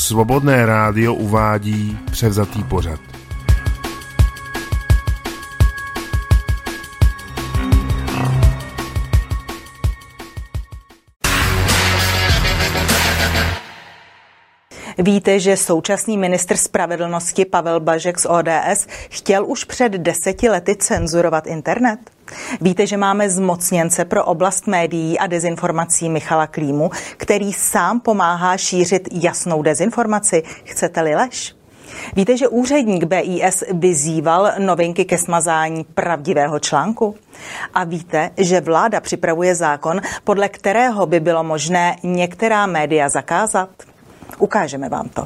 Svobodné rádio uvádí převzatý pořad. Víte, že současný ministr spravedlnosti Pavel Blažek z ODS chtěl už před 10 lety cenzurovat internet? Víte, že máme zmocněnce pro oblast médií a dezinformací Michala Klímu, který sám pomáhá šířit jasnou dezinformaci, chcete-li lež? Víte, že úředník BIS vyzýval Novinky ke smazání pravdivého článku? A víte, že vláda připravuje zákon, podle kterého by bylo možné některá média zakázat? Ukážeme vám to.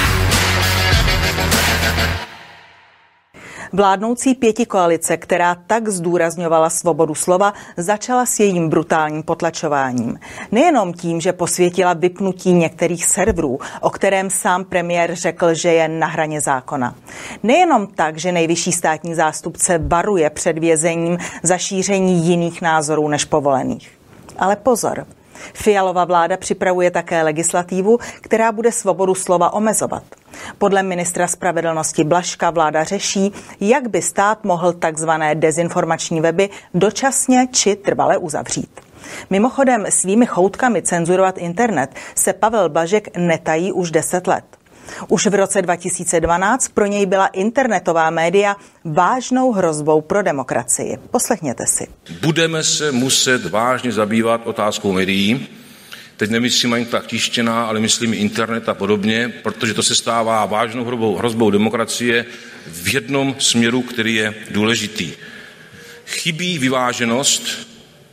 Vládnoucí pětikoalice, která tak zdůrazňovala svobodu slova, začala s jejím brutálním potlačováním. Nejenom tím, že posvětila vypnutí některých serverů, o kterém sám premiér řekl, že je na hraně zákona. Nejenom tak, že nejvyšší státní zástupce varuje před vězením za šíření jiných názorů než povolených. Ale pozor. Fialova vláda připravuje také legislativu, která bude svobodu slova omezovat. Podle ministra spravedlnosti Blažka vláda řeší, jak by stát mohl takzvané dezinformační weby dočasně či trvale uzavřít. Mimochodem svými choutkami cenzurovat internet se Pavel Blažek netají už 10 let. Už v roce 2012 pro něj byla internetová média vážnou hrozbou pro demokracii. Poslechněte si. Budeme se muset vážně zabývat otázkou médií. Teď nemyslím ani tak tištěná, ale myslím internet a podobně, protože to se stává vážnou hrozbou demokracie v jednom směru, který je důležitý. Chybí vyváženost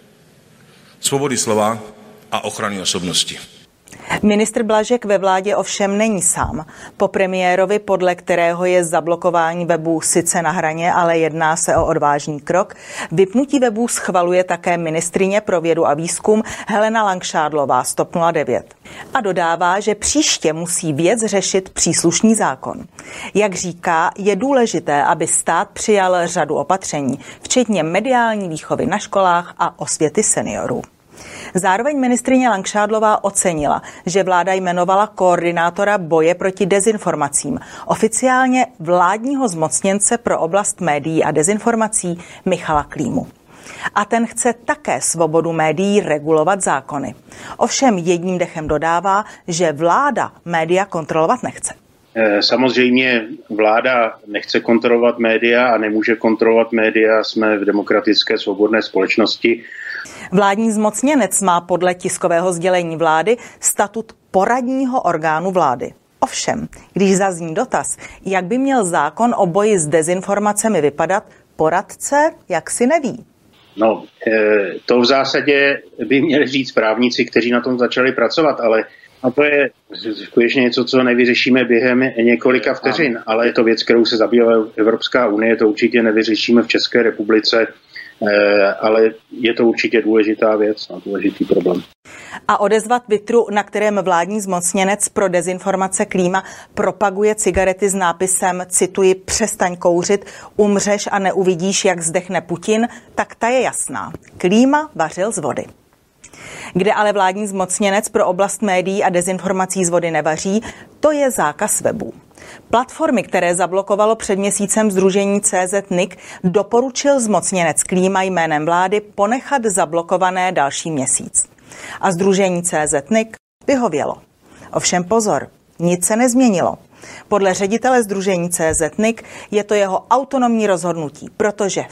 svobody slova a ochrany osobnosti. Ministr Blažek ve vládě ovšem není sám. Po premiérovi, podle kterého je zablokování webů sice na hraně, ale jedná se o odvážný krok, vypnutí webů schvaluje také ministryně pro vědu a výzkum Helena Langšádlová z TOP 09. A dodává, že příště musí věc řešit příslušný zákon. Jak říká, je důležité, aby stát přijal řadu opatření, včetně mediální výchovy na školách a osvěty seniorů. Zároveň ministryně Langšádlová ocenila, že vláda jmenovala koordinátora boje proti dezinformacím, oficiálně vládního zmocněnce pro oblast médií a dezinformací Michala Klímu. A ten chce také svobodu médií regulovat zákony. Ovšem jedním dechem dodává, že vláda média kontrolovat nechce. Samozřejmě vláda nechce kontrolovat média a nemůže kontrolovat média, jsme v demokratické svobodné společnosti. Vládní zmocněnec má podle tiskového sdělení vlády statut poradního orgánu vlády. Ovšem, když zazní dotaz, jak by měl zákon o boji s dezinformacemi vypadat, poradce jaksi neví. No, to v zásadě by měli říct právníci, kteří na tom začali pracovat, ale to je skutečně něco, co nevyřešíme během několika vteřin, ale je to věc, kterou se zabývá Evropská unie, to určitě nevyřešíme v České republice, ale je to určitě důležitá věc a důležitý problém. A odezva Twitteru, na kterém vládní zmocněnec pro dezinformace Klíma propaguje cigarety s nápisem, cituji, přestaň kouřit, umřeš a neuvidíš, jak zdechne Putin, tak ta je jasná. Klíma vařil z vody. Kde ale vládní zmocněnec pro oblast médií a dezinformací z vody nevaří, to je zákaz webů. Platformy, které zablokovalo před měsícem sdružení CZ.NIC, doporučil zmocněnec Klíma jménem vlády ponechat zablokované další měsíc. A sdružení CZ.NIC vyhovělo. Ovšem pozor, nic se nezměnilo. Podle ředitele sdružení CZ.NIC je to jeho autonomní rozhodnutí, protože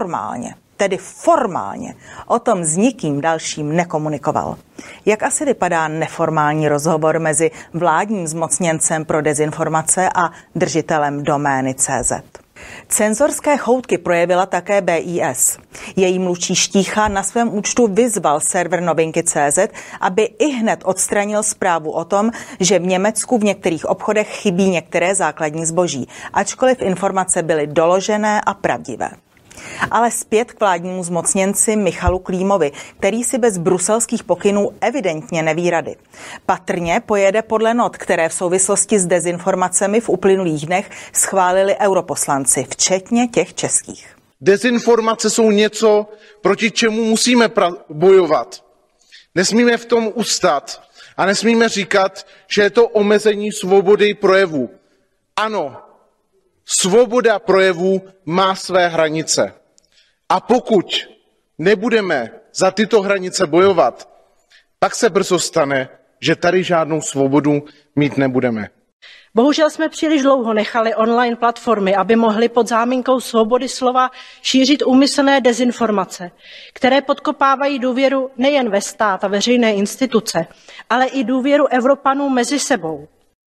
formálně o tom s nikým dalším nekomunikoval. Jak asi vypadá neformální rozhovor mezi vládním zmocněncem pro dezinformace a držitelem domény CZ? Cenzorské choutky projevila také BIS. Její mluvčí Štícha na svém účtu vyzval server Novinky.cz, aby ihned odstranil zprávu o tom, že v Německu v některých obchodech chybí některé základní zboží, ačkoliv informace byly doložené a pravdivé. Ale zpět k vládnímu zmocněnci Michalu Klímovi, který si bez bruselských pokynů evidentně neví rady. Patrně pojede podle not, které v souvislosti s dezinformacemi v uplynulých dnech schválili europoslanci, včetně těch českých. Dezinformace jsou něco, proti čemu musíme bojovat. Nesmíme v tom ustat A nesmíme říkat, že je to omezení svobody projevu. Ano, svoboda projevu má své hranice. A pokud nebudeme za tyto hranice bojovat, pak se brzo stane, že tady žádnou svobodu mít nebudeme. Bohužel jsme příliš dlouho nechali online platformy, aby mohly pod záminkou svobody slova šířit úmyslné dezinformace, které podkopávají důvěru nejen ve stát a veřejné instituce, ale i důvěru Evropanů mezi sebou.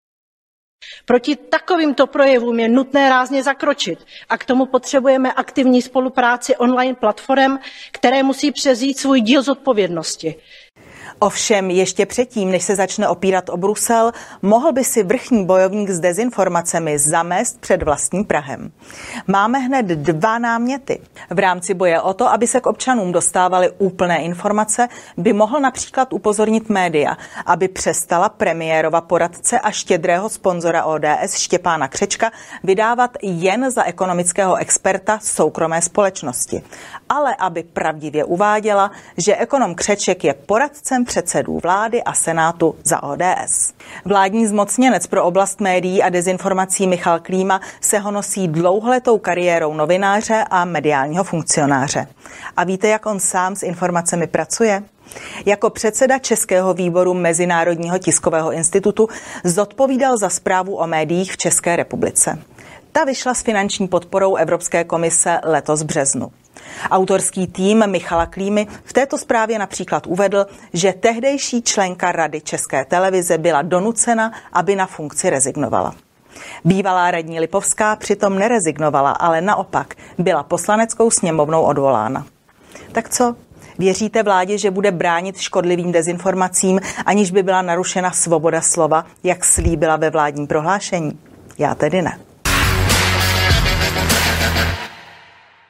Proti takovýmto projevům je nutné rázně zakročit a k tomu potřebujeme aktivní spolupráci online platform, které musí převzít svůj díl zodpovědnosti. Ovšem ještě předtím, než se začne opírat o Brusel, mohl by si vrchní bojovník s dezinformacemi zamést před vlastním prahem. Máme hned 2 náměty. V rámci boje o to, aby se k občanům dostávaly úplné informace, by mohl například upozornit média, aby přestala premiérova poradce a štědrého sponzora ODS Štěpána Křečka vydávat jen za ekonomického experta soukromé společnosti. Ale aby pravdivě uváděla, že ekonom Křeček je poradcem předsedů vlády a Senátu za ODS. Vládní zmocněnec pro oblast médií a dezinformací Michal Klíma se honosí dlouholetou kariérou novináře a mediálního funkcionáře. A víte, jak on sám s informacemi pracuje? Jako předseda Českého výboru Mezinárodního tiskového institutu zodpovídal za správu o médiích v České republice. Ta vyšla s finanční podporou Evropské komise letos v březnu. Autorský tým Michala Klímy v této zprávě například uvedl, že tehdejší členka Rady České televize byla donucena, aby na funkci rezignovala. Bývalá radní Lipovská přitom nerezignovala, ale naopak byla poslaneckou sněmovnou odvolána. Tak co? Věříte vládě, že bude bránit škodlivým dezinformacím, aniž by byla narušena svoboda slova, jak slíbila ve vládním prohlášení? Já tedy ne.